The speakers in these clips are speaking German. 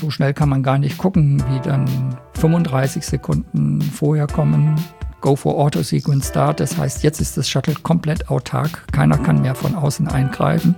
so schnell kann man gar nicht gucken, wie dann 35 Sekunden vorher kommen. Go for Auto Sequence Start. Das heißt, jetzt ist das Shuttle komplett autark. Keiner kann mehr von außen eingreifen.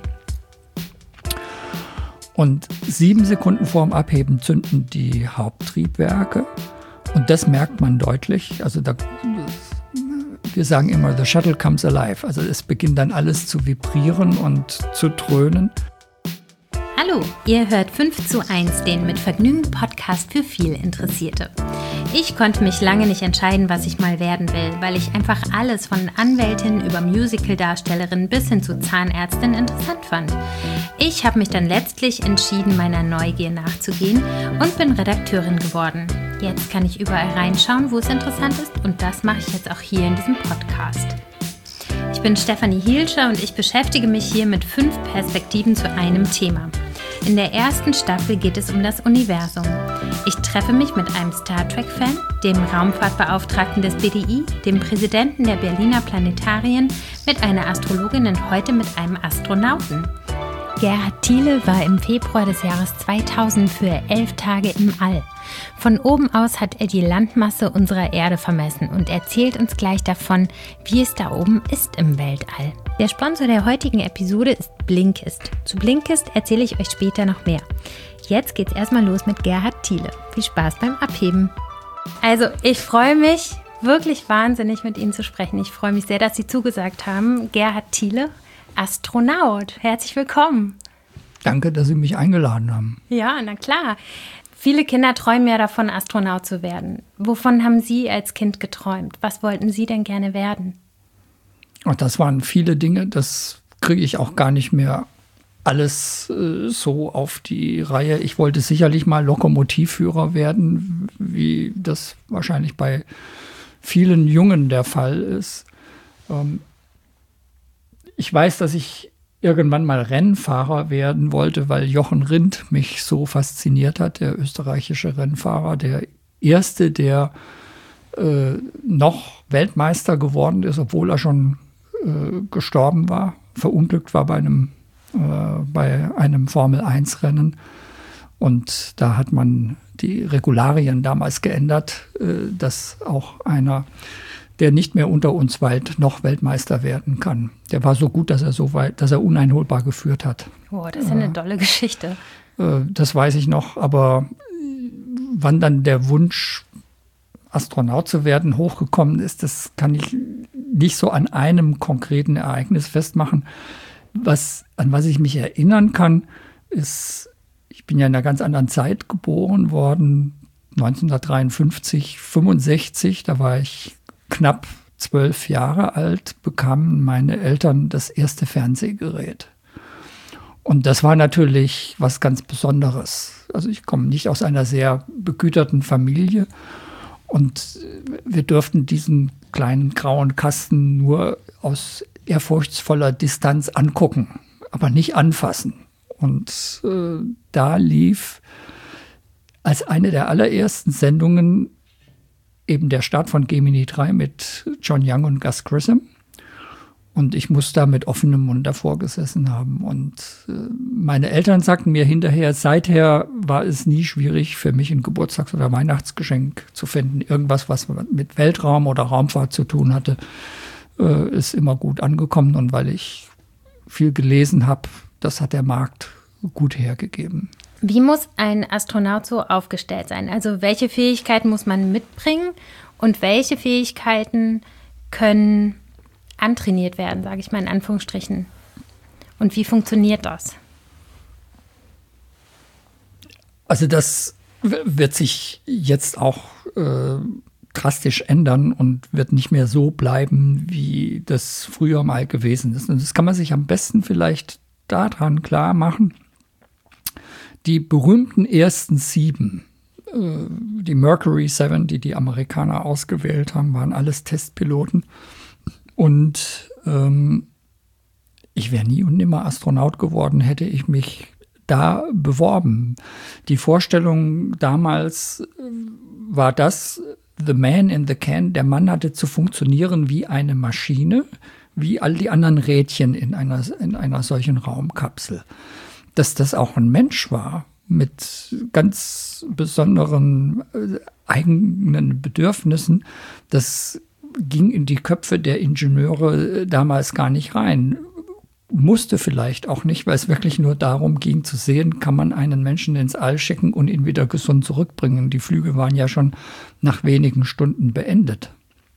Und 7 Sekunden vorm Abheben zünden die Haupttriebwerke. Und das merkt man deutlich. Also wir sagen immer, the shuttle comes alive. Also es beginnt dann alles zu vibrieren und zu dröhnen. Hallo, ihr hört 5:1, den mit Vergnügen Podcast für viel Interessierte. Ich konnte mich lange nicht entscheiden, was ich mal werden will, weil ich einfach alles von Anwältin über Musical-Darstellerin bis hin zu Zahnärztin interessant fand. Ich habe mich dann letztlich entschieden, meiner Neugier nachzugehen und bin Redakteurin geworden. Jetzt kann ich überall reinschauen, wo es interessant ist, und das mache ich jetzt auch hier in diesem Podcast. Ich bin Stefanie Hielscher und ich beschäftige mich hier mit 5 Perspektiven zu einem Thema. In der ersten Staffel geht es um das Universum. Ich treffe mich mit einem Star Trek-Fan, dem Raumfahrtbeauftragten des BDI, dem Präsidenten der Berliner Planetarien, mit einer Astrologin und heute mit einem Astronauten. Gerhard Thiele war im Februar des Jahres 2000 für 11 Tage im All. Von oben aus hat er die Landmasse unserer Erde vermessen und erzählt uns gleich davon, wie es da oben ist im Weltall. Der Sponsor der heutigen Episode ist Blinkist. Zu Blinkist erzähle ich euch später noch mehr. Jetzt geht's erstmal los mit Gerhard Thiele. Viel Spaß beim Abheben. Also, ich freue mich wirklich wahnsinnig, mit Ihnen zu sprechen. Ich freue mich sehr, dass Sie zugesagt haben. Gerhard Thiele, Astronaut. Herzlich willkommen. Danke, dass Sie mich eingeladen haben. Ja, na klar. Viele Kinder träumen ja davon, Astronaut zu werden. Wovon haben Sie als Kind geträumt? Was wollten Sie denn gerne werden? Ach, das waren viele Dinge, das kriege ich auch gar nicht mehr alles so auf die Reihe. Ich wollte sicherlich mal Lokomotivführer werden, wie das wahrscheinlich bei vielen Jungen der Fall ist. Ich weiß, dass ich irgendwann mal Rennfahrer werden wollte, weil Jochen Rindt mich so fasziniert hat, der österreichische Rennfahrer, der erste, der noch Weltmeister geworden ist, obwohl er schon gestorben war, verunglückt war bei einem Formel-1-Rennen. Und da hat man die Regularien damals geändert, dass auch einer, der nicht mehr unter uns weilt, noch Weltmeister werden kann. Der war so gut, dass er uneinholbar geführt hat. Oh, das ist eine tolle Geschichte. Das weiß ich noch, aber wann dann der Wunsch, Astronaut zu werden, hochgekommen ist, das kann ich nicht so an einem konkreten Ereignis festmachen. An was ich mich erinnern kann, ist, ich bin ja in einer ganz anderen Zeit geboren worden, 1953, 65, da war ich knapp 12 Jahre alt, bekamen meine Eltern das erste Fernsehgerät. Und das war natürlich was ganz Besonderes. Also ich komme nicht aus einer sehr begüterten Familie. Und wir durften diesen kleinen grauen Kasten nur aus ehrfurchtsvoller Distanz angucken, aber nicht anfassen. Und da lief als eine der allerersten Sendungen eben der Start von Gemini 3 mit John Young und Gus Grissom. Und ich muss da mit offenem Mund davor gesessen haben. Und meine Eltern sagten mir hinterher, seither war es nie schwierig für mich, ein Geburtstags- oder Weihnachtsgeschenk zu finden. Irgendwas, was mit Weltraum oder Raumfahrt zu tun hatte, ist immer gut angekommen. Und weil ich viel gelesen habe, das hat der Markt gut hergegeben. Wie muss ein Astronaut so aufgestellt sein? Also welche Fähigkeiten muss man mitbringen und welche Fähigkeiten können antrainiert werden, sage ich mal in Anführungsstrichen? Und wie funktioniert das? Also das wird sich jetzt auch drastisch ändern und wird nicht mehr so bleiben, wie das früher mal gewesen ist. Und das kann man sich am besten vielleicht daran klar machen. Die berühmten ersten 7, die Mercury 7, die Amerikaner ausgewählt haben, waren alles Testpiloten. Und ich wäre nie und nimmer Astronaut geworden, hätte ich mich da beworben. Die Vorstellung damals war das, the man in the can, der Mann hatte zu funktionieren wie eine Maschine, wie all die anderen Rädchen in einer solchen Raumkapsel. Dass das auch ein Mensch war, mit ganz besonderen eigenen Bedürfnissen, das ging in die Köpfe der Ingenieure damals gar nicht rein. Musste vielleicht auch nicht, weil es wirklich nur darum ging zu sehen, kann man einen Menschen ins All schicken und ihn wieder gesund zurückbringen. Die Flüge waren ja schon nach wenigen Stunden beendet.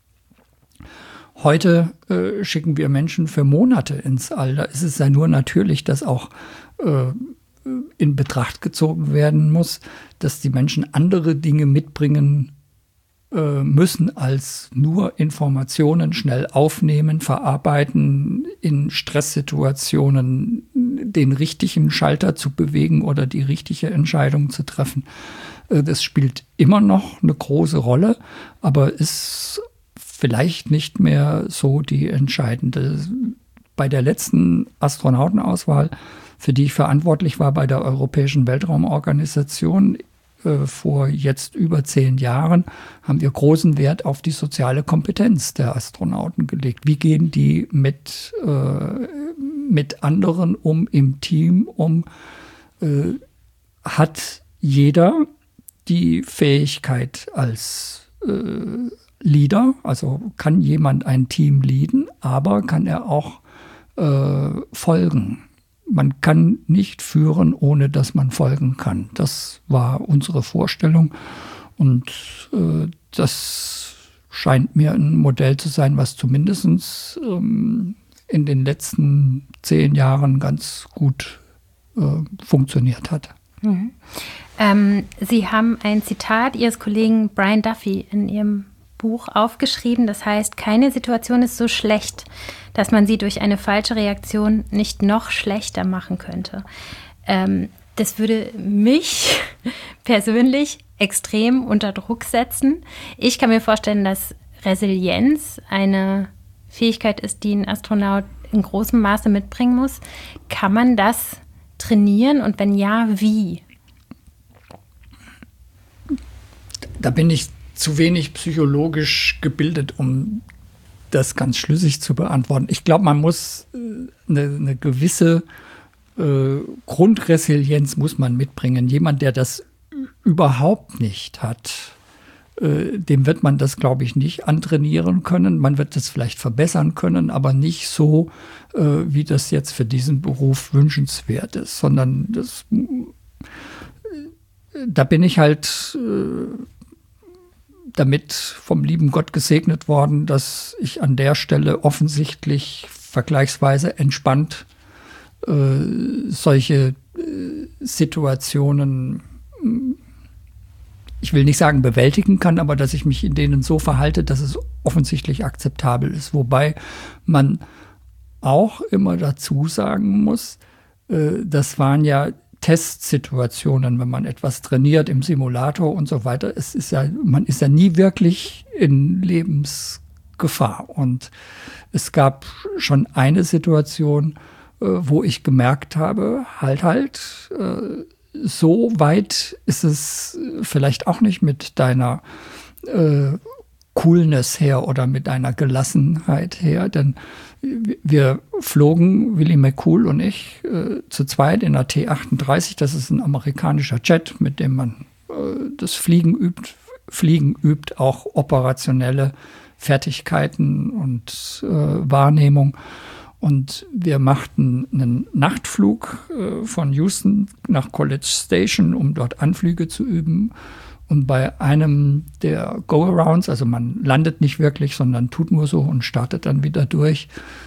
Heute schicken wir Menschen für Monate ins All. Da ist es ja nur natürlich, dass auch in Betracht gezogen werden muss, dass die Menschen andere Dinge mitbringen müssen als nur Informationen schnell aufnehmen, verarbeiten, in Stresssituationen den richtigen Schalter zu bewegen oder die richtige Entscheidung zu treffen. Das spielt immer noch eine große Rolle, aber ist vielleicht nicht mehr so die entscheidende. Bei der letzten Astronautenauswahl, für die ich verantwortlich war bei der Europäischen Weltraumorganisation, vor jetzt über 10 Jahren, haben wir großen Wert auf die soziale Kompetenz der Astronauten gelegt. Wie gehen die mit anderen um, im Team um? Hat jeder die Fähigkeit als Leader, also kann jemand ein Team leaden, aber kann er auch folgen? Man kann nicht führen, ohne dass man folgen kann. Das war unsere Vorstellung und das scheint mir ein Modell zu sein, was zumindest in den letzten 10 Jahren ganz gut funktioniert hat. Mhm. Sie haben ein Zitat Ihres Kollegen Brian Duffy in Ihrem Buch aufgeschrieben, das heißt, keine Situation ist so schlecht, dass man sie durch eine falsche Reaktion nicht noch schlechter machen könnte. Das würde mich persönlich extrem unter Druck setzen. Ich kann mir vorstellen, dass Resilienz eine Fähigkeit ist, die ein Astronaut in großem Maße mitbringen muss. Kann man das trainieren und wenn ja, wie? Da bin ich zu wenig psychologisch gebildet, um das ganz schlüssig zu beantworten. Ich glaube, man muss eine gewisse Grundresilienz muss man mitbringen. Jemand, der das überhaupt nicht hat, dem wird man das, glaube ich, nicht antrainieren können. Man wird das vielleicht verbessern können, aber nicht so, wie das jetzt für diesen Beruf wünschenswert ist, sondern da bin ich halt damit vom lieben Gott gesegnet worden, dass ich an der Stelle offensichtlich vergleichsweise entspannt solche Situationen, ich will nicht sagen bewältigen kann, aber dass ich mich in denen so verhalte, dass es offensichtlich akzeptabel ist. Wobei man auch immer dazu sagen muss, das waren ja Testsituationen, wenn man etwas trainiert im Simulator und so weiter. Man ist ja nie wirklich in Lebensgefahr. Und es gab schon eine Situation, wo ich gemerkt habe, so weit ist es vielleicht auch nicht mit deiner Coolness her oder mit deiner Gelassenheit her, denn wir flogen, Willie McCool und ich, zu zweit in der T-38. Das ist ein amerikanischer Jet, mit dem man das Fliegen übt. Fliegen übt auch operationelle Fertigkeiten und Wahrnehmung. Und wir machten einen Nachtflug von Houston nach College Station, um dort Anflüge zu üben. Und bei einem der Go-Arounds, also man landet nicht wirklich, sondern tut nur so und startet dann wieder durch,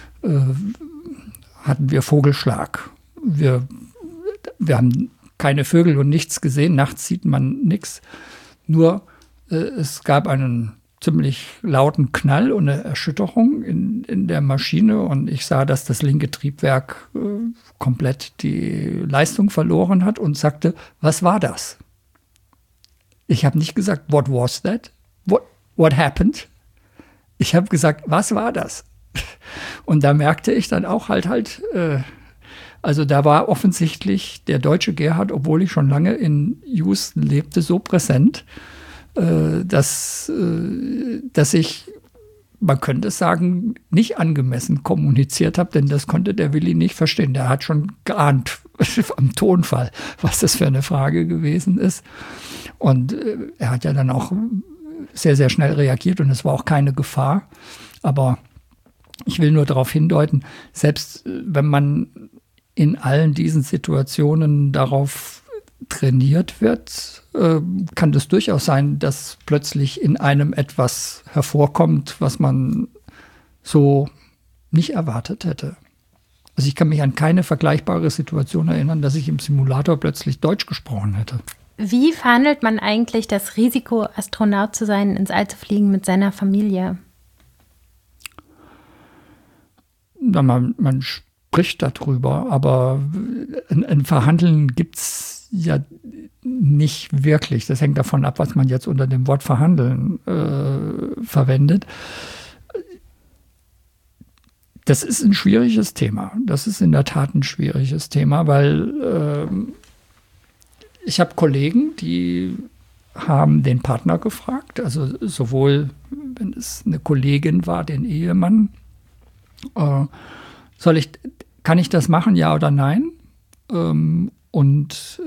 hatten wir Vogelschlag. Wir haben keine Vögel und nichts gesehen, nachts sieht man nichts. Nur es gab einen ziemlich lauten Knall und eine Erschütterung in der Maschine und ich sah, dass das linke Triebwerk komplett die Leistung verloren hat und sagte, was war das? Ich habe nicht gesagt, what was that? What happened? Ich habe gesagt, was war das? Und da merkte ich dann auch also da war offensichtlich der deutsche Gerhard, obwohl ich schon lange in Houston lebte, so präsent, dass ich man könnte sagen, nicht angemessen kommuniziert habe, denn das konnte der Willi nicht verstehen. Der hat schon geahnt am Tonfall, was das für eine Frage gewesen ist. Und er hat ja dann auch sehr, sehr schnell reagiert und es war auch keine Gefahr. Aber ich will nur darauf hindeuten, selbst wenn man in allen diesen Situationen darauf trainiert wird, kann das durchaus sein, dass plötzlich in einem etwas hervorkommt, was man so nicht erwartet hätte. Also ich kann mich an keine vergleichbare Situation erinnern, dass ich im Simulator plötzlich Deutsch gesprochen hätte. Wie verhandelt man eigentlich das Risiko, Astronaut zu sein, ins All zu fliegen mit seiner Familie? Man spricht darüber, aber ein Verhandeln gibt es ja nicht wirklich. Das hängt davon ab, was man jetzt unter dem Wort Verhandeln verwendet. Das ist ein schwieriges Thema. Das ist in der Tat ein schwieriges Thema, weil ich habe Kollegen, die haben den Partner gefragt, also sowohl, wenn es eine Kollegin war, den Ehemann, kann ich das machen, ja oder nein? Und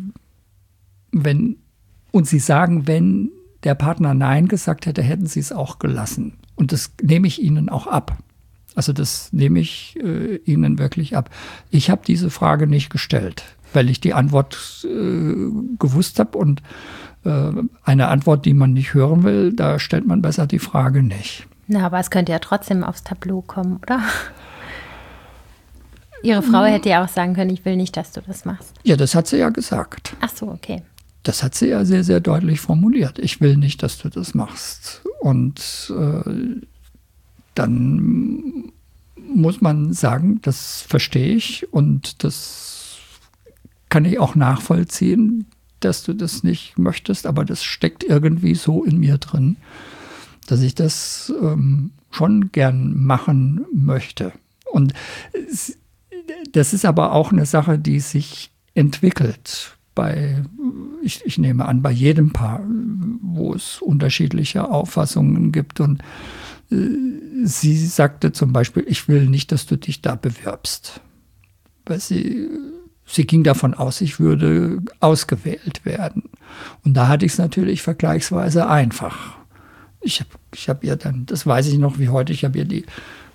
sie sagen, wenn der Partner Nein gesagt hätte, hätten sie es auch gelassen. Und das nehme ich ihnen auch ab. Also das nehme ich ihnen wirklich ab. Ich habe diese Frage nicht gestellt, weil ich die Antwort gewusst habe. Und eine Antwort, die man nicht hören will, da stellt man besser die Frage nicht. Na, aber es könnte ja trotzdem aufs Tableau kommen, oder? Ihre Frau hätte ja auch sagen können, ich will nicht, dass du das machst. Ja, das hat sie ja gesagt. Ach so, okay. Das hat sie ja sehr, sehr deutlich formuliert. Ich will nicht, dass du das machst. Und dann muss man sagen, das verstehe ich und das kann ich auch nachvollziehen, dass du das nicht möchtest, aber das steckt irgendwie so in mir drin, dass ich das schon gern machen möchte. Und das ist aber auch eine Sache, die sich entwickelt. Ich nehme an, bei jedem Paar, wo es unterschiedliche Auffassungen gibt. Und sie sagte zum Beispiel, ich will nicht, dass du dich da bewirbst. Weil sie ging davon aus, ich würde ausgewählt werden. Und da hatte ich es natürlich vergleichsweise einfach. Ich hab ihr dann, das weiß ich noch wie heute, ich habe ihr die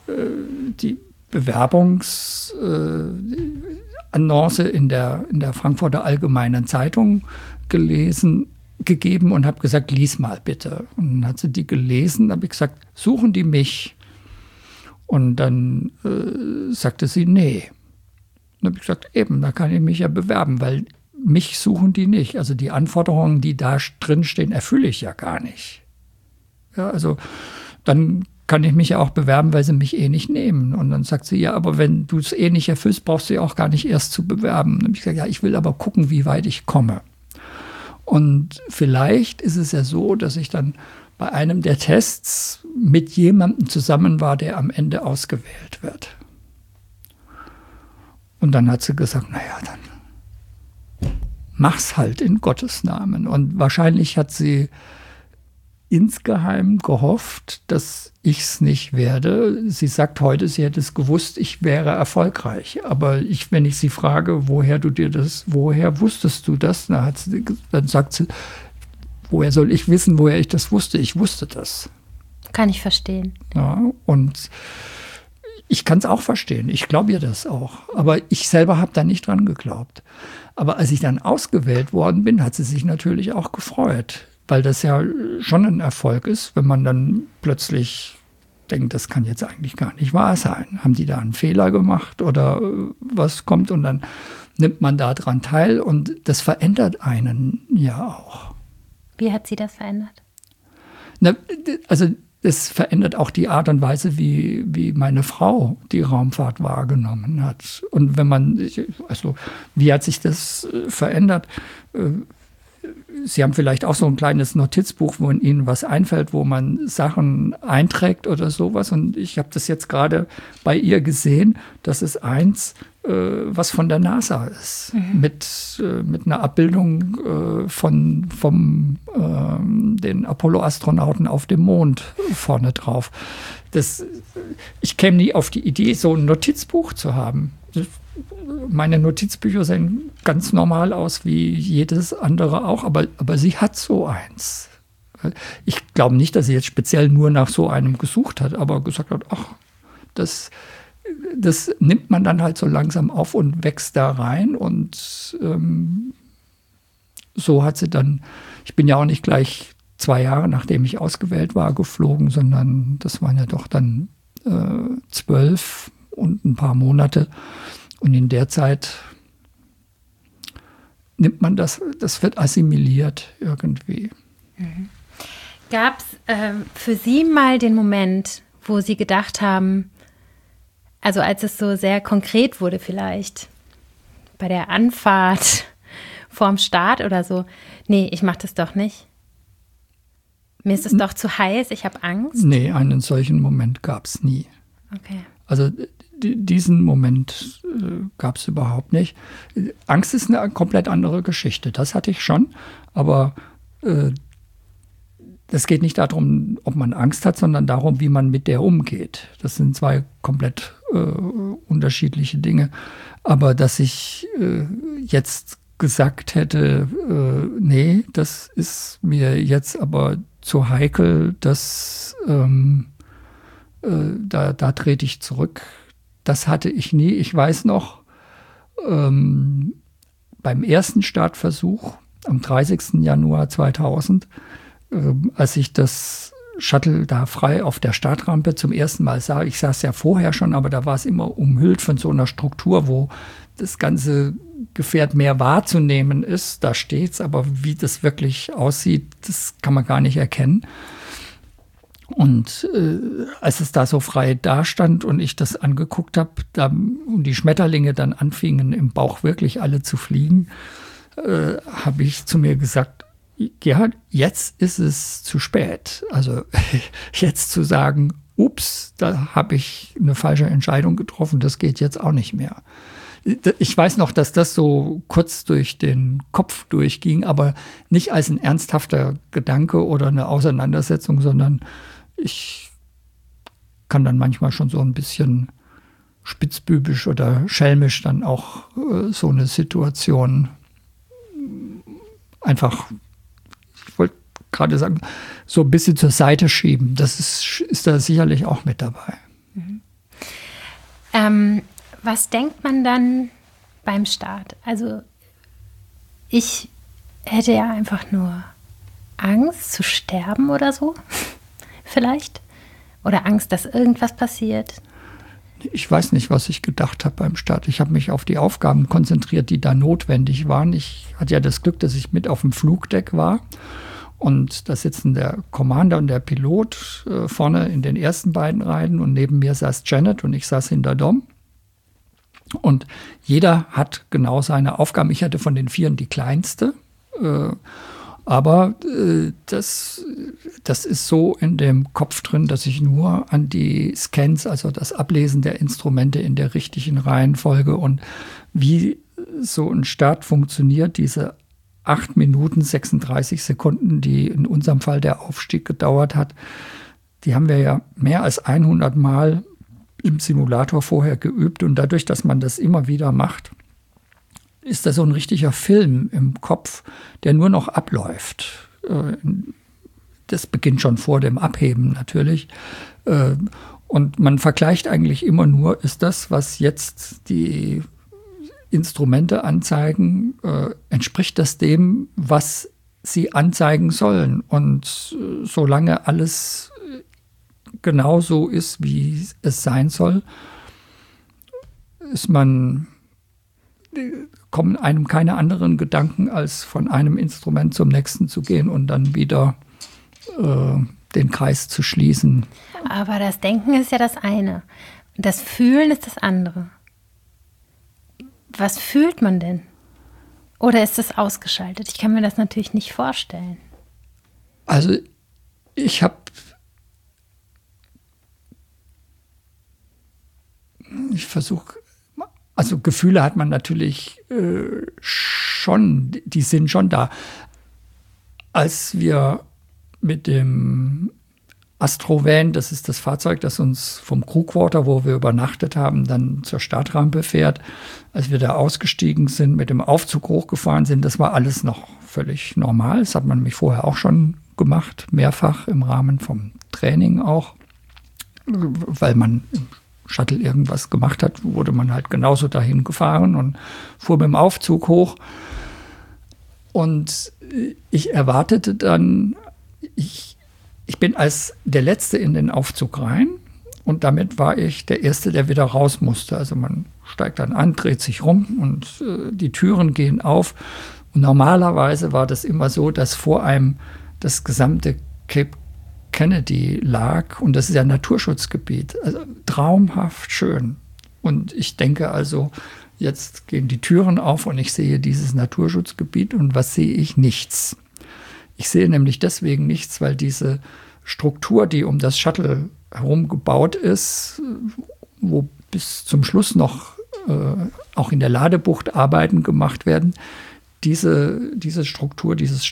Bewerbungsannonce in der Frankfurter Allgemeinen Zeitung gegeben und habe gesagt, lies mal bitte. Und dann hat sie die gelesen, habe ich gesagt, suchen die mich? Und dann sagte sie, nee. Und habe ich gesagt, eben, da kann ich mich ja bewerben, weil mich suchen die nicht. Also die Anforderungen, die da drin stehen, erfülle ich ja gar nicht. Ja, also dann kann ich mich ja auch bewerben, weil sie mich eh nicht nehmen. Und dann sagt sie, ja, aber wenn du es eh nicht erfüllst, brauchst du ja auch gar nicht erst zu bewerben. Und dann habe ich gesagt, ja, ich will aber gucken, wie weit ich komme. Und vielleicht ist es ja so, dass ich dann bei einem der Tests mit jemandem zusammen war, der am Ende ausgewählt wird. Und dann hat sie gesagt, naja, dann mach's halt in Gottes Namen. Und wahrscheinlich hat sie insgeheim gehofft, dass ich es nicht werde. Sie sagt heute, sie hätte es gewusst, ich wäre erfolgreich. Aber wenn ich sie frage, woher wusstest du das? Dann sagt sie, woher soll ich wissen, woher ich das wusste? Ich wusste das. Kann ich verstehen. Ja, und ich kann es auch verstehen. Ich glaube ihr das auch. Aber ich selber habe da nicht dran geglaubt. Aber als ich dann ausgewählt worden bin, hat sie sich natürlich auch gefreut. Weil das ja schon ein Erfolg ist, wenn man dann plötzlich denkt, das kann jetzt eigentlich gar nicht wahr sein. Haben die da einen Fehler gemacht oder was kommt? Und dann nimmt man da dran teil und das verändert einen ja auch. Wie hat sie das verändert? Also es verändert auch die Art und Weise, wie meine Frau die Raumfahrt wahrgenommen hat. Und wie hat sich das verändert? Sie haben vielleicht auch so ein kleines Notizbuch, wo Ihnen was einfällt, wo man Sachen einträgt oder sowas. Und ich habe das jetzt gerade bei ihr gesehen. Das ist eins, was von der NASA ist. Mit einer Abbildung von den Apollo-Astronauten auf dem Mond vorne drauf. Ich käme nie auf die Idee, so ein Notizbuch zu haben. Meine Notizbücher sehen ganz normal aus, wie jedes andere auch, aber sie hat so eins. Ich glaube nicht, dass sie jetzt speziell nur nach so einem gesucht hat, aber gesagt hat, ach, das nimmt man dann halt so langsam auf und wächst da rein. Und so hat sie dann, ich bin ja auch nicht gleich 2 Jahre, nachdem ich ausgewählt war, geflogen, sondern das waren ja doch dann 12 und ein paar Monate. Und in der Zeit nimmt man das wird assimiliert irgendwie. Gab es für Sie mal den Moment, wo Sie gedacht haben, also als es so sehr konkret wurde vielleicht, bei der Anfahrt vorm Start oder so, nee, ich mache das doch nicht. Mir ist es doch zu heiß, ich habe Angst. Nee, einen solchen Moment gab es nie. Okay. Also diesen Moment gab es überhaupt nicht. Angst ist eine komplett andere Geschichte. Das hatte ich schon. Aber es geht nicht darum, ob man Angst hat, sondern darum, wie man mit der umgeht. Das sind 2 komplett unterschiedliche Dinge. Aber dass ich jetzt gesagt hätte, nee, das ist mir jetzt aber zu heikel, da trete ich zurück. Das hatte ich nie. Ich weiß noch, beim ersten Startversuch am 30. Januar 2000, als ich das Shuttle da frei auf der Startrampe zum ersten Mal sah, ich saß ja vorher schon, aber da war es immer umhüllt von so einer Struktur, wo das ganze Gefährt mehr wahrzunehmen ist. Da steht's, aber wie das wirklich aussieht, das kann man gar nicht erkennen. Und als es da so frei dastand und ich das angeguckt habe und die Schmetterlinge dann anfingen im Bauch wirklich alle zu fliegen, habe ich zu mir gesagt, ja, jetzt ist es zu spät. Also jetzt zu sagen, ups, da habe ich eine falsche Entscheidung getroffen, das geht jetzt auch nicht mehr. Ich weiß noch, dass das so kurz durch den Kopf durchging, aber nicht als ein ernsthafter Gedanke oder eine Auseinandersetzung, sondern ich kann dann manchmal schon so ein bisschen spitzbübisch oder schelmisch dann auch so eine Situation einfach, ich wollte gerade sagen, so ein bisschen zur Seite schieben. Das ist da sicherlich auch mit dabei. Was denkt man dann beim Start? Also ich hätte ja einfach nur Angst zu sterben oder so, vielleicht. Oder Angst, dass irgendwas passiert. Ich weiß nicht, was ich gedacht habe beim Start. Ich habe mich auf die Aufgaben konzentriert, die da notwendig waren. Ich hatte ja das Glück, dass ich mit auf dem Flugdeck war. Und da sitzen der Commander und der Pilot vorne in den ersten beiden Reihen. Und neben mir saß Janet und ich saß hinter Dom. Und jeder hat genau seine Aufgaben. Ich hatte von den 4 die kleinste. Aber das ist so in dem Kopf drin, dass ich nur an die Scans, also das Ablesen der Instrumente in der richtigen Reihenfolge und wie so ein Start funktioniert, diese 8 Minuten 36 Sekunden, die in unserem Fall der Aufstieg gedauert hat, die haben wir ja mehr als 100 Mal im Simulator vorher geübt. Und dadurch, dass man das immer wieder macht, ist das so ein richtiger Film im Kopf, der nur noch abläuft. Das beginnt schon vor dem Abheben natürlich. Und man vergleicht eigentlich immer nur, ist das, was jetzt die Instrumente anzeigen, entspricht das dem, was sie anzeigen sollen. Und solange alles genauso ist, wie es sein soll, kommen einem keine anderen Gedanken, als von einem Instrument zum nächsten zu gehen und dann wieder den Kreis zu schließen. Aber das Denken ist ja das eine. Das Fühlen ist das andere. Was fühlt man denn? Oder ist das ausgeschaltet? Ich kann mir das natürlich nicht vorstellen. Also ich versuche, also Gefühle hat man natürlich schon, die sind schon da. Als wir mit dem Astrovan, das ist das Fahrzeug, das uns vom Crewquarter, wo wir übernachtet haben, dann zur Startrampe fährt, als wir da ausgestiegen sind, mit dem Aufzug hochgefahren sind, das war alles noch völlig normal. Das hat man nämlich vorher auch schon gemacht, mehrfach im Rahmen vom Training auch, weil man im Shuttle irgendwas gemacht hat, wurde man halt genauso dahin gefahren und fuhr mit dem Aufzug hoch. Und ich erwartete dann, ich bin als der Letzte in den Aufzug rein und damit war ich der Erste, der wieder raus musste. Also man steigt dann an, dreht sich rum und die Türen gehen auf. Und normalerweise war das immer so, dass vor einem das gesamte Cape Kennedy lag und das ist ja ein Naturschutzgebiet. Also traumhaft schön. Und ich denke also, jetzt gehen die Türen auf und ich sehe dieses Naturschutzgebiet und was sehe ich? Nichts. Ich sehe nämlich deswegen nichts, weil diese Struktur, die um das Shuttle herum gebaut ist, wo bis zum Schluss noch auch in der Ladebucht Arbeiten gemacht werden, diese Struktur, dieses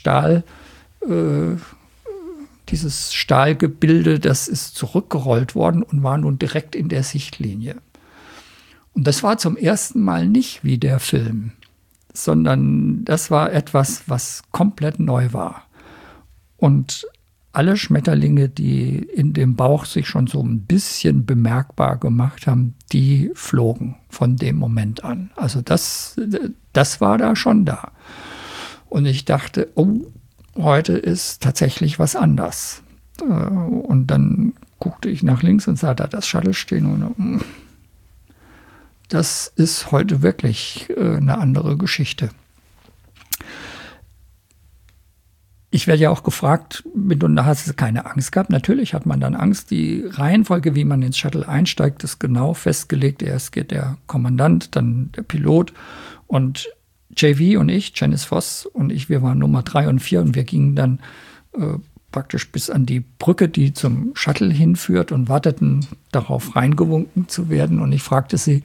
Stahlgebilde, das ist zurückgerollt worden und war nun direkt in der Sichtlinie. Und das war zum ersten Mal nicht wie der Film, sondern das war etwas, was komplett neu war. Und alle Schmetterlinge, die in dem Bauch sich schon so ein bisschen bemerkbar gemacht haben, die flogen von dem Moment an. Also das war da schon da. Und ich dachte, oh, heute ist tatsächlich was anders. Und dann guckte ich nach links und sah da das Shuttle stehen und das ist heute wirklich eine andere Geschichte. Ich werde ja auch gefragt, und hast du keine Angst gehabt? Natürlich hat man dann Angst. Die Reihenfolge, wie man ins Shuttle einsteigt, ist genau festgelegt. Erst geht der Kommandant, dann der Pilot und JV und ich, Janice Voss und ich, wir waren Nummer 3 und 4 und wir gingen dann praktisch bis an die Brücke, die zum Shuttle hinführt und warteten darauf, reingewunken zu werden. Und ich fragte sie,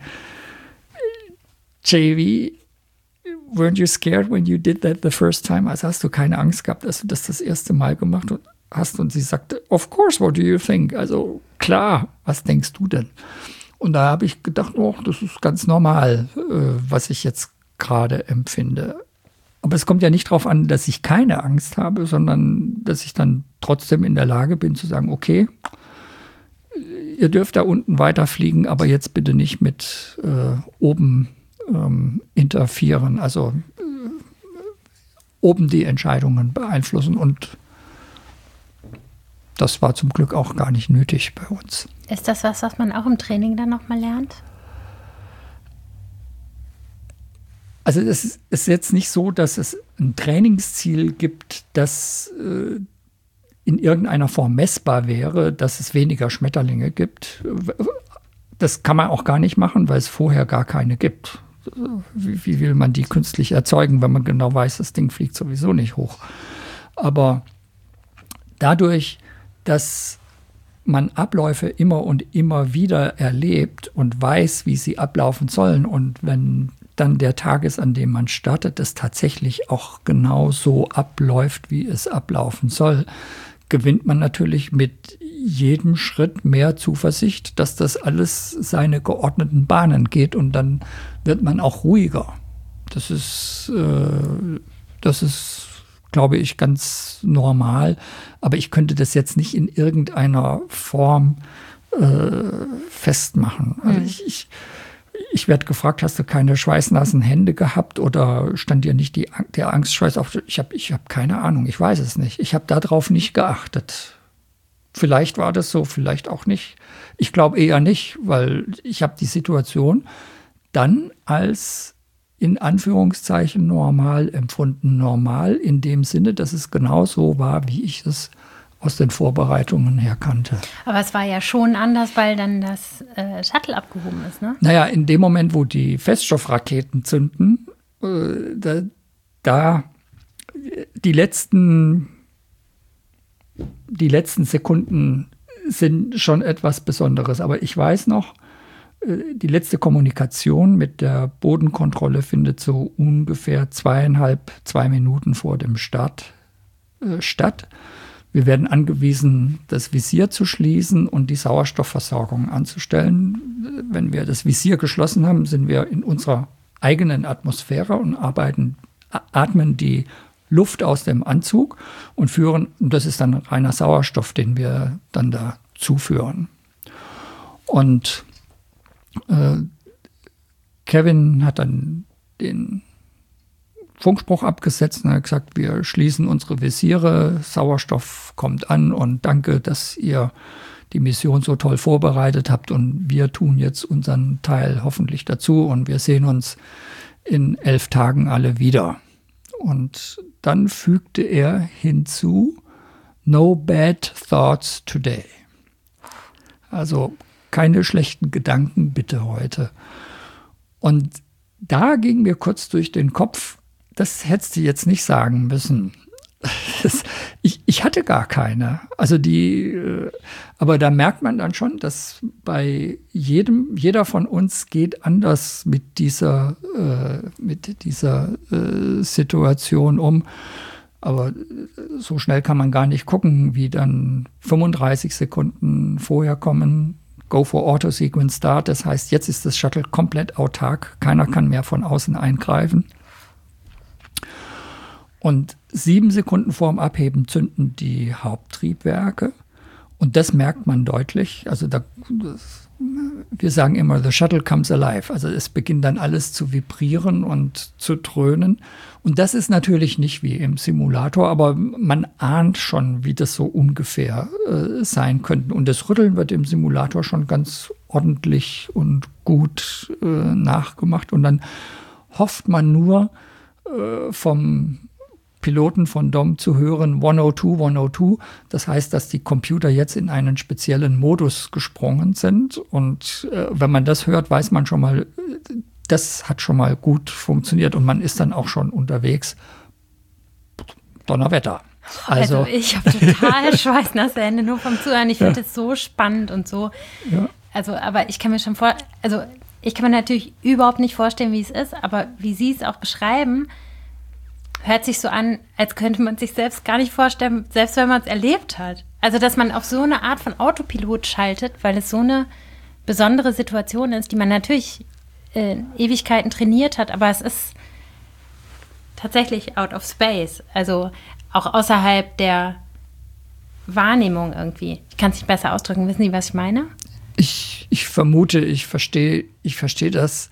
JV, weren't you scared when you did that the first time? Also hast du keine Angst gehabt, dass du das erste Mal gemacht hast? Und sie sagte, of course, what do you think? Also klar, was denkst du denn? Und da habe ich gedacht, oh, das ist ganz normal, was ich jetzt gerade empfinde. Aber es kommt ja nicht darauf an, dass ich keine Angst habe, sondern dass ich dann trotzdem in der Lage bin zu sagen, okay, ihr dürft da unten weiterfliegen, aber jetzt bitte nicht mit oben interferieren, also oben die Entscheidungen beeinflussen und das war zum Glück auch gar nicht nötig bei uns. Ist das was man auch im Training dann nochmal lernt? Also es ist jetzt nicht so, dass es ein Trainingsziel gibt, das in irgendeiner Form messbar wäre, dass es weniger Schmetterlinge gibt. Das kann man auch gar nicht machen, weil es vorher gar keine gibt. Wie will man die künstlich erzeugen, wenn man genau weiß, das Ding fliegt sowieso nicht hoch. Aber dadurch, dass man Abläufe immer und immer wieder erlebt und weiß, wie sie ablaufen sollen und wenn dann der Tag ist, an dem man startet, das tatsächlich auch genau so abläuft, wie es ablaufen soll, gewinnt man natürlich mit jedem Schritt mehr Zuversicht, dass das alles seine geordneten Bahnen geht und dann wird man auch ruhiger. Das ist, glaube ich, ganz normal. Aber ich könnte das jetzt nicht in irgendeiner Form festmachen. Also ich werde gefragt, hast du keine schweißnassen Hände gehabt oder stand dir nicht der Angstschweiß auf? Ich hab keine Ahnung, ich weiß es nicht. Ich habe darauf nicht geachtet. Vielleicht war das so, vielleicht auch nicht. Ich glaube eher nicht, weil ich habe die Situation dann als in Anführungszeichen normal empfunden. Normal in dem Sinne, dass es genau so war, wie ich es aus den Vorbereitungen her kannte. Aber es war ja schon anders, weil dann das Shuttle abgehoben ist, ne? Naja, in dem Moment, wo die Feststoffraketen zünden, da die letzten Sekunden sind schon etwas Besonderes. Aber ich weiß noch, die letzte Kommunikation mit der Bodenkontrolle findet so ungefähr 2 Minuten vor dem Start statt. Wir werden angewiesen, das Visier zu schließen und die Sauerstoffversorgung anzustellen. Wenn wir das Visier geschlossen haben, sind wir in unserer eigenen Atmosphäre und atmen die Luft aus dem Anzug und das ist dann reiner Sauerstoff, den wir dann da zuführen. Und Kevin hat dann den Funkspruch abgesetzt und hat gesagt, wir schließen unsere Visiere, Sauerstoff kommt an und danke, dass ihr die Mission so toll vorbereitet habt und wir tun jetzt unseren Teil hoffentlich dazu und wir sehen uns in 11 Tagen alle wieder. Und dann fügte er hinzu, no bad thoughts today. Also keine schlechten Gedanken bitte heute. Und da ging mir kurz durch den Kopf, das hättest du jetzt nicht sagen müssen. Ich hatte gar keine. Also aber da merkt man dann schon, dass bei jeder von uns geht anders mit dieser Situation um. Aber so schnell kann man gar nicht gucken, wie dann 35 Sekunden vorher kommen. Go for Auto Sequence Start. Das heißt, jetzt ist das Shuttle komplett autark. Keiner kann mehr von außen eingreifen. Und 7 Sekunden vorm Abheben zünden die Haupttriebwerke. Und das merkt man deutlich. Also wir sagen immer, the shuttle comes alive. Also es beginnt dann alles zu vibrieren und zu dröhnen. Und das ist natürlich nicht wie im Simulator, aber man ahnt schon, wie das so ungefähr sein könnte. Und das Rütteln wird im Simulator schon ganz ordentlich und gut nachgemacht. Und dann hofft man nur vom Piloten von Dom zu hören, 102, 102. Das heißt, dass die Computer jetzt in einen speziellen Modus gesprungen sind. Und wenn man das hört, weiß man schon mal, das hat schon mal gut funktioniert und man ist dann auch schon unterwegs. Donnerwetter. Also ich habe total schweißnasse Hände nur vom Zuhören. Ich finde es so spannend und so. Ja. Also, aber ich kann mir schon ich kann mir natürlich überhaupt nicht vorstellen, wie es ist, aber wie Sie es auch beschreiben, hört sich so an, als könnte man sich selbst gar nicht vorstellen, selbst wenn man es erlebt hat. Also, dass man auf so eine Art von Autopilot schaltet, weil es so eine besondere Situation ist, die man natürlich Ewigkeiten trainiert hat, aber es ist tatsächlich out of space, also auch außerhalb der Wahrnehmung irgendwie. Ich kann es nicht besser ausdrücken. Wissen Sie, was ich meine? Ich vermute, ich verstehe das.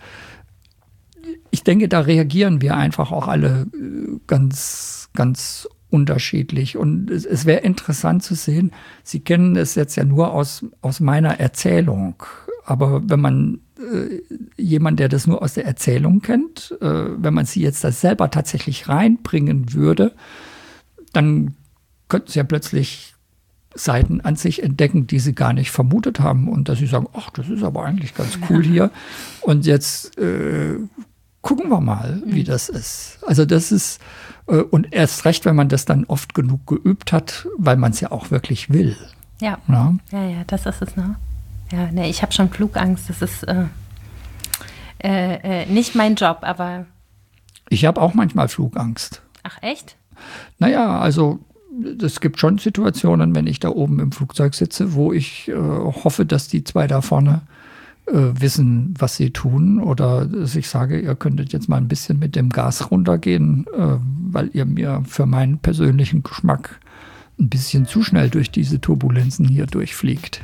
Ich denke, da reagieren wir einfach auch alle ganz, ganz unterschiedlich. Und es wäre interessant zu sehen, Sie kennen es jetzt ja nur aus meiner Erzählung. Aber wenn man jemand, der das nur aus der Erzählung kennt, wenn man Sie jetzt das selber tatsächlich reinbringen würde, dann könnten Sie ja plötzlich Seiten an sich entdecken, die Sie gar nicht vermutet haben. Und dass Sie sagen, ach, das ist aber eigentlich ganz cool hier. Und jetzt gucken wir mal, wie das ist. Also das ist, und erst recht, wenn man das dann oft genug geübt hat, weil man es ja auch wirklich will. Ja, das ist es, ne? Ja, ne, ich habe schon Flugangst, das ist nicht mein Job, aber... Ich habe auch manchmal Flugangst. Ach, echt? Naja, also es gibt schon Situationen, wenn ich da oben im Flugzeug sitze, wo ich hoffe, dass die zwei da vorne wissen, was sie tun, oder dass ich sage, ihr könntet jetzt mal ein bisschen mit dem Gas runtergehen, weil ihr mir für meinen persönlichen Geschmack ein bisschen zu schnell durch diese Turbulenzen hier durchfliegt.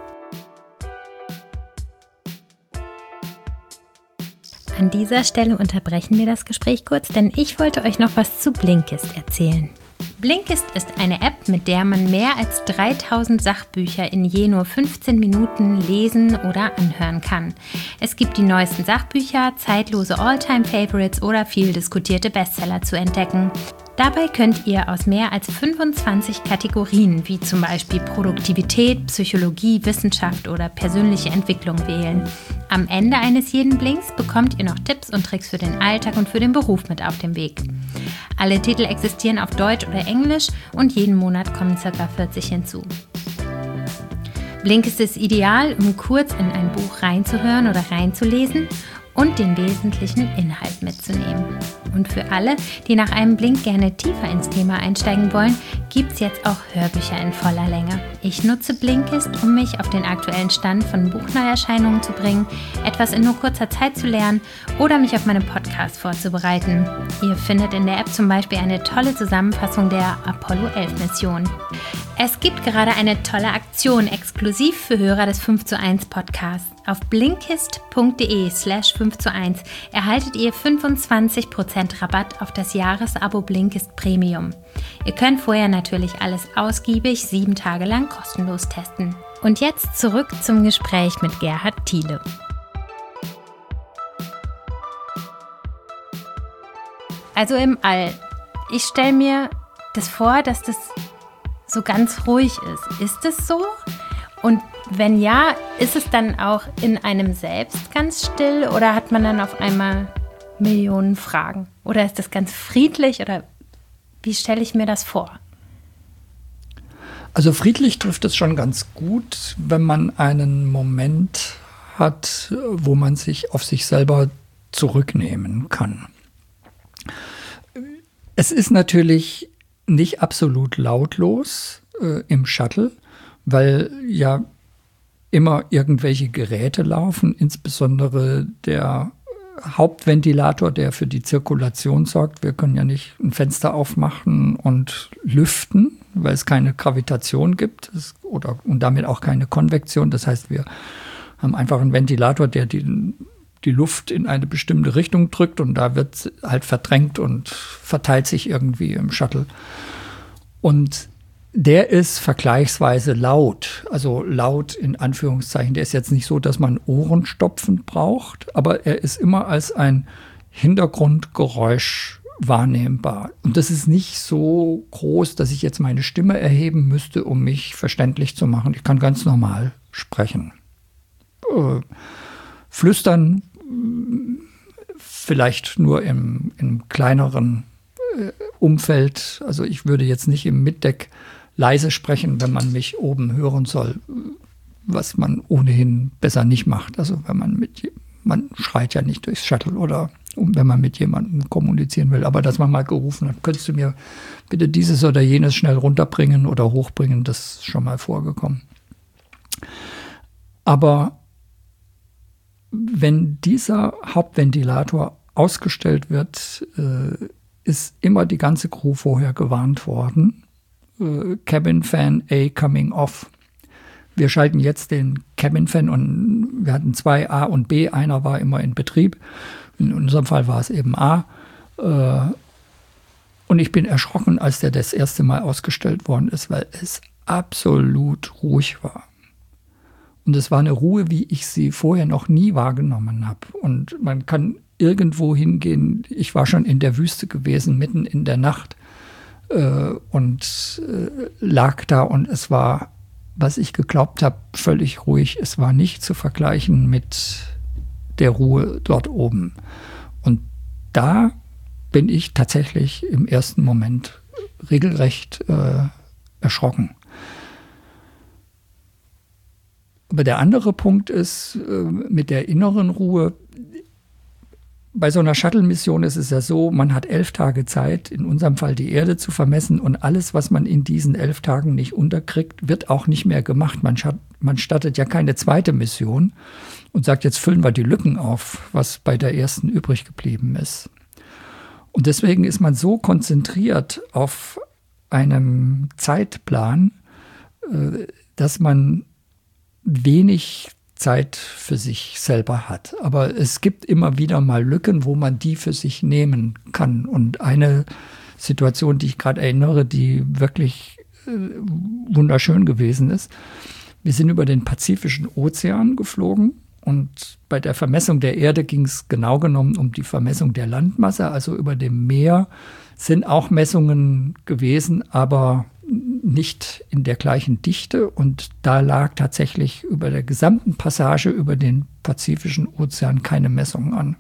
An dieser Stelle unterbrechen wir das Gespräch kurz, denn ich wollte euch noch was zu Blinkist erzählen. Blinkist ist eine App, mit der man mehr als 3000 Sachbücher in je nur 15 Minuten lesen oder anhören kann. Es gibt die neuesten Sachbücher, zeitlose All-Time-Favorites oder viel diskutierte Bestseller zu entdecken. Dabei könnt ihr aus mehr als 25 Kategorien, wie zum Beispiel Produktivität, Psychologie, Wissenschaft oder persönliche Entwicklung wählen. Am Ende eines jeden Blinks bekommt ihr noch Tipps und Tricks für den Alltag und für den Beruf mit auf den Weg. Alle Titel existieren auf Deutsch oder Englisch und jeden Monat kommen ca. 40 hinzu. Blinkist ist ideal, um kurz in ein Buch reinzuhören oder reinzulesen und den wesentlichen Inhalt mitzunehmen. Und für alle, die nach einem Blink gerne tiefer ins Thema einsteigen wollen, gibt es jetzt auch Hörbücher in voller Länge. Ich nutze Blinkist, um mich auf den aktuellen Stand von Buchneuerscheinungen zu bringen, etwas in nur kurzer Zeit zu lernen oder mich auf meinen Podcast vorzubereiten. Ihr findet in der App zum Beispiel eine tolle Zusammenfassung der Apollo 11 Mission. Es gibt gerade eine tolle Aktion exklusiv für Hörer des 5:1 Podcasts. Auf blinkist.de/5:1 erhaltet ihr 25% Rabatt auf das Jahresabo Blinkist Premium. Ihr könnt vorher natürlich alles ausgiebig 7 Tage lang kostenlos testen. Und jetzt zurück zum Gespräch mit Gerhard Thiele. Also im All. Ich stelle mir das vor, dass das so ganz ruhig ist. Ist es so? Und wenn ja, ist es dann auch in einem selbst ganz still oder hat man dann auf einmal Millionen Fragen? Oder ist das ganz friedlich oder wie stelle ich mir das vor? Also friedlich trifft es schon ganz gut, wenn man einen Moment hat, wo man sich auf sich selber zurücknehmen kann. Es ist natürlich nicht absolut lautlos im Shuttle, weil ja immer irgendwelche Geräte laufen, insbesondere der Hauptventilator, der für die Zirkulation sorgt. Wir können ja nicht ein Fenster aufmachen und lüften, weil es keine Gravitation gibt und damit auch keine Konvektion. Das heißt, wir haben einfach einen Ventilator, der die Luft in eine bestimmte Richtung drückt und da wird halt verdrängt und verteilt sich irgendwie im Shuttle. Und der ist vergleichsweise laut, also laut in Anführungszeichen. Der ist jetzt nicht so, dass man Ohrenstopfen braucht, aber er ist immer als ein Hintergrundgeräusch wahrnehmbar. Und das ist nicht so groß, dass ich jetzt meine Stimme erheben müsste, um mich verständlich zu machen. Ich kann ganz normal sprechen. Flüstern vielleicht nur im kleineren Umfeld. Also ich würde jetzt nicht im Mitdeck leise sprechen, wenn man mich oben hören soll, was man ohnehin besser nicht macht. Also wenn man schreit ja nicht durchs Shuttle oder wenn man mit jemandem kommunizieren will. Aber dass man mal gerufen hat, könntest du mir bitte dieses oder jenes schnell runterbringen oder hochbringen, das ist schon mal vorgekommen. Aber wenn dieser Hauptventilator ausgestellt wird, ist immer die ganze Crew vorher gewarnt worden. Cabin Fan A coming off. Wir schalten jetzt den Cabin Fan und wir hatten 2 A und B. Einer war immer in Betrieb. In unserem Fall war es eben A. Und ich bin erschrocken, als der das erste Mal ausgestellt worden ist, weil es absolut ruhig war. Und es war eine Ruhe, wie ich sie vorher noch nie wahrgenommen habe. Und man kann irgendwo hingehen. Ich war schon in der Wüste gewesen, mitten in der Nacht und lag da und es war, was ich geglaubt habe, völlig ruhig. Es war nicht zu vergleichen mit der Ruhe dort oben. Und da bin ich tatsächlich im ersten Moment regelrecht erschrocken. Aber der andere Punkt ist mit der inneren Ruhe. Bei so einer Shuttle-Mission ist es ja so, man hat 11 Tage Zeit, in unserem Fall die Erde zu vermessen und alles, was man in diesen 11 Tagen nicht unterkriegt, wird auch nicht mehr gemacht. Man startet ja keine zweite Mission und sagt, jetzt füllen wir die Lücken auf, was bei der ersten übrig geblieben ist. Und deswegen ist man so konzentriert auf einem Zeitplan, dass man wenig Zeit für sich selber hat. Aber es gibt immer wieder mal Lücken, wo man die für sich nehmen kann. Und eine Situation, die ich gerade erinnere, die wirklich wunderschön gewesen ist. Wir sind über den Pazifischen Ozean geflogen Und bei der Vermessung der Erde ging es genau genommen um die Vermessung der Landmasse. Also über dem Meer sind auch Messungen gewesen, aber nicht in der gleichen Dichte. Und da lag tatsächlich über der gesamten Passage über den Pazifischen Ozean keine Messung an.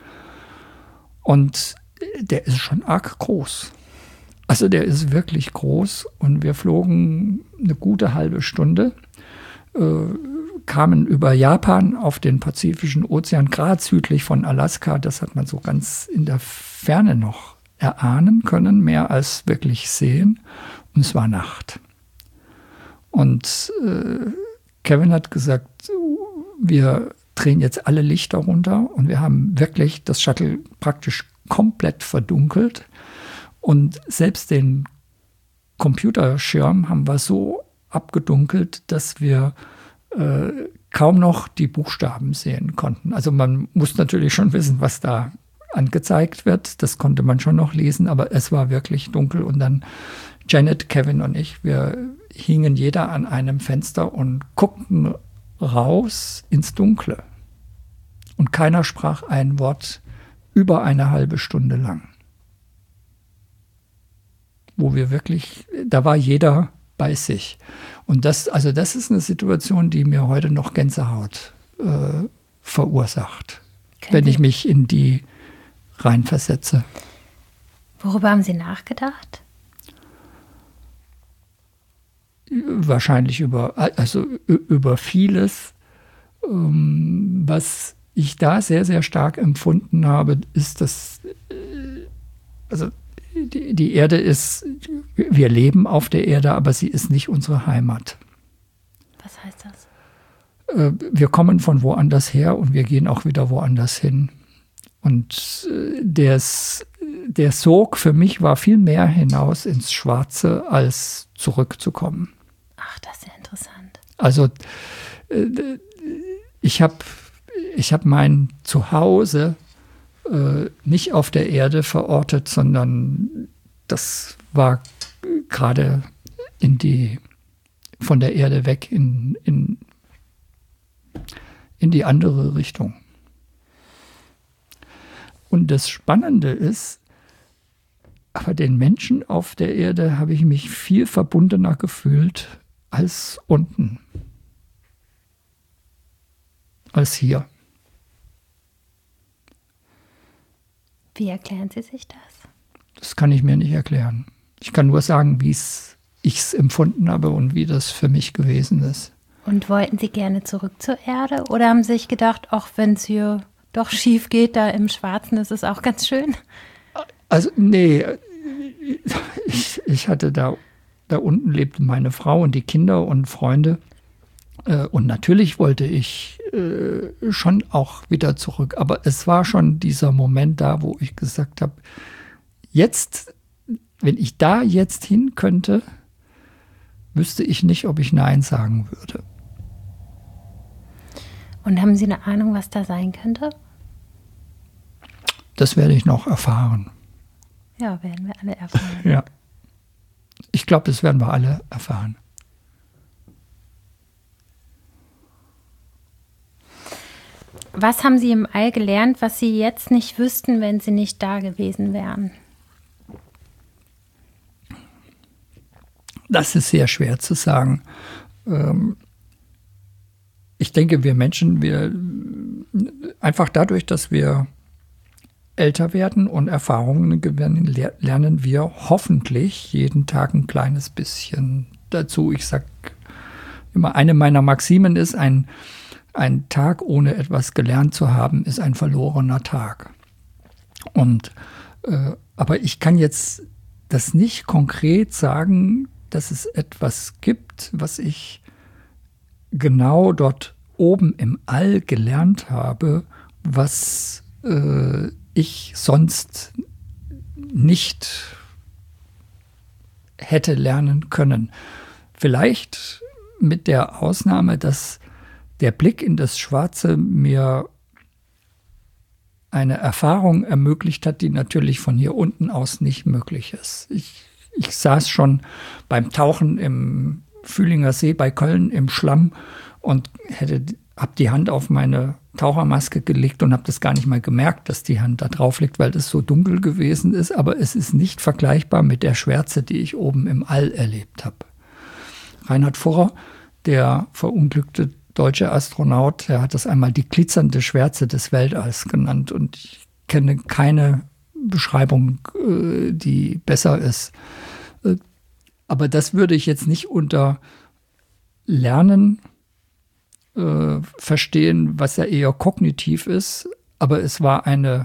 Und der ist schon arg groß. Also der ist wirklich groß. Und wir flogen eine gute halbe Stunde, kamen über Japan auf den Pazifischen Ozean, gerade südlich von Alaska. Das hat man so ganz in der Ferne noch erahnen können, mehr als wirklich sehen. Und es war Nacht. Und Kevin hat gesagt, wir drehen jetzt alle Lichter runter. Und wir haben wirklich das Shuttle praktisch komplett verdunkelt. Und selbst den Computerschirm haben wir so abgedunkelt, dass wir kaum noch die Buchstaben sehen konnten. Also man muss natürlich schon wissen, was da angezeigt wird. Das konnte man schon noch lesen, aber es war wirklich dunkel. Und dann Janet, Kevin und ich, wir hingen jeder an einem Fenster und guckten raus ins Dunkle. Und keiner sprach ein Wort über eine halbe Stunde lang. Wo wir wirklich, da war jeder bei sich. Und das ist eine Situation, die mir heute noch Gänsehaut verursacht, wenn ich mich in die reinversetze. Worüber haben Sie nachgedacht? Wahrscheinlich über vieles. Was ich da sehr, sehr stark empfunden habe, ist, dass die Erde ist, wir leben auf der Erde, aber sie ist nicht unsere Heimat. Was heißt das? Wir kommen von woanders her und wir gehen auch wieder woanders hin. Und der Sog für mich war viel mehr hinaus ins Schwarze, als zurückzukommen. Ach, das ist ja interessant. Also ich hab mein Zuhause nicht auf der Erde verortet, sondern das war gerade von der Erde weg in die andere Richtung. Und das Spannende ist, aber den Menschen auf der Erde habe ich mich viel verbundener gefühlt als unten, als hier. Wie erklären Sie sich das? Das kann ich mir nicht erklären. Ich kann nur sagen, wie ich es empfunden habe und wie das für mich gewesen ist. Und wollten Sie gerne zurück zur Erde? Oder haben Sie sich gedacht, auch wenn es hier doch schief geht, da im Schwarzen, ist es auch ganz schön? Also nee, ich hatte da unten lebten meine Frau und die Kinder und Freunde. Und natürlich wollte ich schon auch wieder zurück. Aber es war schon dieser Moment da, wo ich gesagt habe, jetzt, wenn ich da jetzt hin könnte, wüsste ich nicht, ob ich Nein sagen würde. Und haben Sie eine Ahnung, was da sein könnte? Das werde ich noch erfahren. Ja, werden wir alle erfahren. Ja. Ich glaube, das werden wir alle erfahren. Was haben Sie im All gelernt, was Sie jetzt nicht wüssten, wenn Sie nicht da gewesen wären? Das ist sehr schwer zu sagen. Ich denke, wir Menschen, einfach dadurch, dass wir älter werden und Erfahrungen gewinnen, lernen wir hoffentlich jeden Tag ein kleines bisschen dazu. Ich sage immer, eine meiner Maximen ist, ein Tag ohne etwas gelernt zu haben, ist ein verlorener Tag. Aber ich kann jetzt das nicht konkret sagen, dass es etwas gibt, was ich genau dort oben im All gelernt habe, was ich sonst nicht hätte lernen können. Vielleicht mit der Ausnahme, dass der Blick in das Schwarze mir eine Erfahrung ermöglicht hat, die natürlich von hier unten aus nicht möglich ist. Ich saß schon beim Tauchen im Fühlinger See bei Köln im Schlamm und habe die Hand auf meine Tauchermaske gelegt und habe das gar nicht mal gemerkt, dass die Hand da drauf liegt, weil es so dunkel gewesen ist. Aber es ist nicht vergleichbar mit der Schwärze, die ich oben im All erlebt habe. Reinhard Furrer, der verunglückte deutsche Astronaut, der hat das einmal die glitzernde Schwärze des Weltalls genannt. Und ich kenne keine Beschreibung, die besser ist. Aber das würde ich jetzt nicht unter Lernen verstehen, was ja eher kognitiv ist. Aber es war eine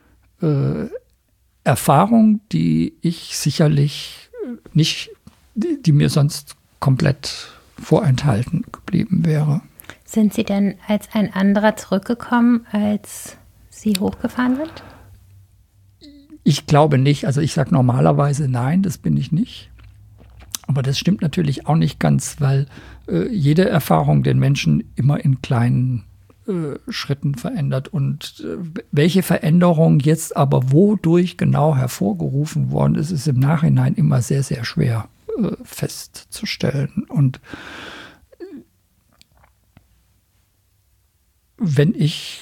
Erfahrung, die ich sicherlich nicht, die mir sonst komplett vorenthalten geblieben wäre. Sind Sie denn als ein anderer zurückgekommen, als Sie hochgefahren sind? Ich glaube nicht. Also ich sage normalerweise nein, das bin ich nicht. Aber das stimmt natürlich auch nicht ganz, weil jede Erfahrung den Menschen immer in kleinen Schritten verändert. Und welche Veränderung jetzt aber wodurch genau hervorgerufen worden ist, ist im Nachhinein immer sehr, sehr schwer festzustellen. Und wenn ich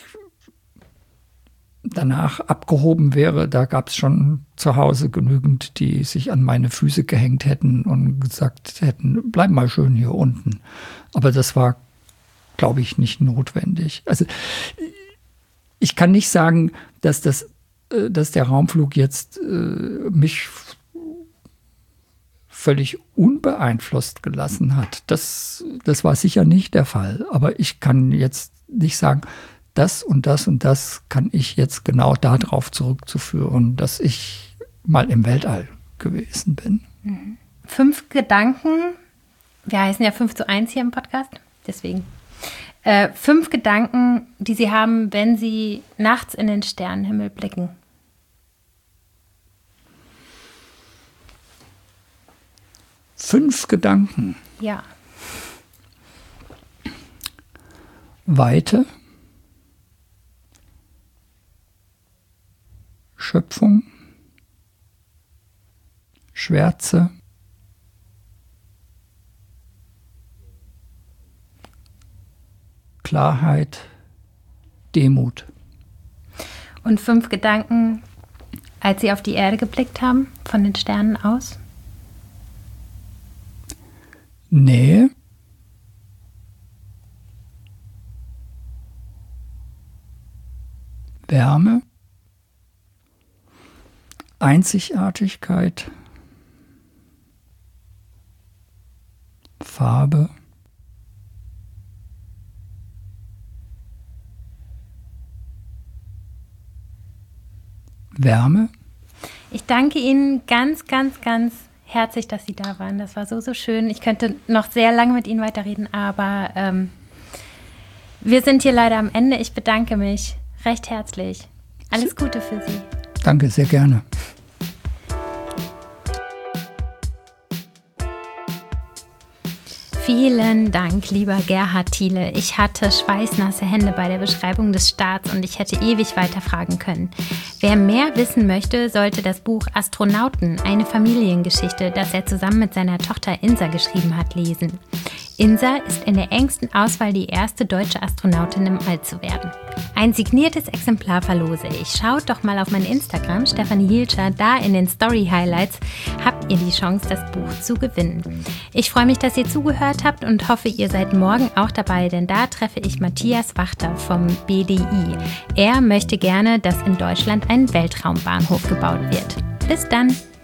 danach abgehoben wäre, da gab es schon zu Hause genügend, die sich an meine Füße gehängt hätten und gesagt hätten, bleib mal schön hier unten. Aber das war, glaube ich, nicht notwendig. Also ich kann nicht sagen, dass der Raumflug jetzt mich völlig unbeeinflusst gelassen hat. Das war sicher nicht der Fall. Aber ich kann jetzt nicht sagen, das und das und das kann ich jetzt genau darauf zurückzuführen, dass ich mal im Weltall gewesen bin. 5 Gedanken, wir heißen ja 5:1 hier im Podcast, deswegen. 5 Gedanken, die Sie haben, wenn Sie nachts in den Sternenhimmel blicken. Fünf Gedanken. Ja. Weite, Schöpfung, Schwärze, Klarheit, Demut. Und 5 Gedanken, als Sie auf die Erde geblickt haben, von den Sternen aus? Nähe, Wärme, Einzigartigkeit, Farbe, Wärme. Ich danke Ihnen ganz, ganz, ganz herzlich, dass Sie da waren. Das war so, so schön. Ich könnte noch sehr lange mit Ihnen weiterreden, aber wir sind hier leider am Ende. Ich bedanke mich recht herzlich. Alles Gute für Sie. Danke, sehr gerne. Vielen Dank, lieber Gerhard Thiele. Ich hatte schweißnasse Hände bei der Beschreibung des Starts und ich hätte ewig weiterfragen können. Wer mehr wissen möchte, sollte das Buch Astronauten, eine Familiengeschichte, das er zusammen mit seiner Tochter Insa geschrieben hat, lesen. Insa ist in der engsten Auswahl die erste deutsche Astronautin im All zu werden. Ein signiertes Exemplar verlose ich. Schaut doch mal auf mein Instagram, Stefanie Hielscher, da in den Story-Highlights habt ihr die Chance, das Buch zu gewinnen. Ich freue mich, dass ihr zugehört habt und hoffe, ihr seid morgen auch dabei, denn da treffe ich Matthias Wachter vom BDI. Er möchte gerne, dass in Deutschland ein Weltraumbahnhof gebaut wird. Bis dann!